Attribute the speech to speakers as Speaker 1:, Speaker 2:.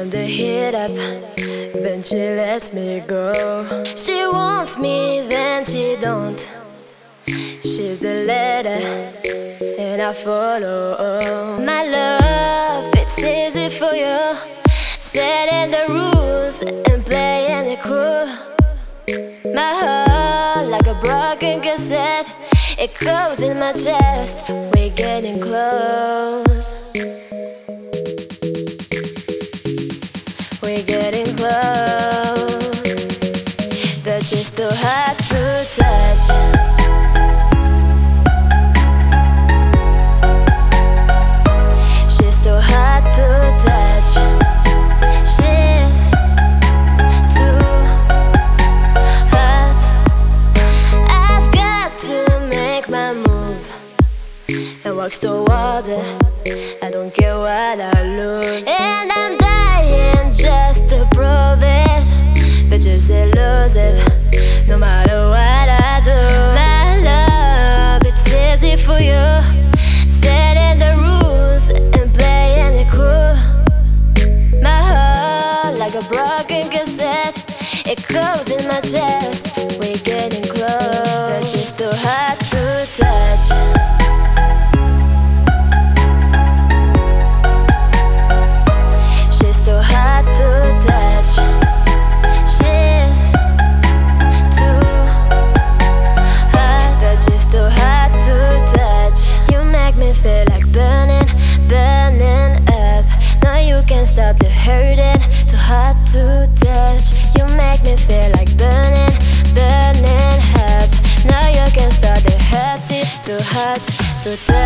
Speaker 1: turn the heat up, then she lets me go. She wants me, then she don't. She's the leader, and I follow. My love, it's easy for you, setting the rules and playing it cool. My heart, like a broken cassette, it goes in my chest. We're getting close. We're getting close, but she's too hard to touch. She's too hard to touch. She's too hot. I've got to make my move and walk towards her. I don't care what I lose, and I'm dying just to prove it, but just elusive, no matter what I do. My love, it's easy for you, setting the rules and playing it cool. My heart, like a broken cassette, it goes in my chest. We're getting close, but she's too hard to touch. Stop the hurting, too hot to touch. You make me feel like burning, burning up. Now you can stop the hurting, too hot to touch.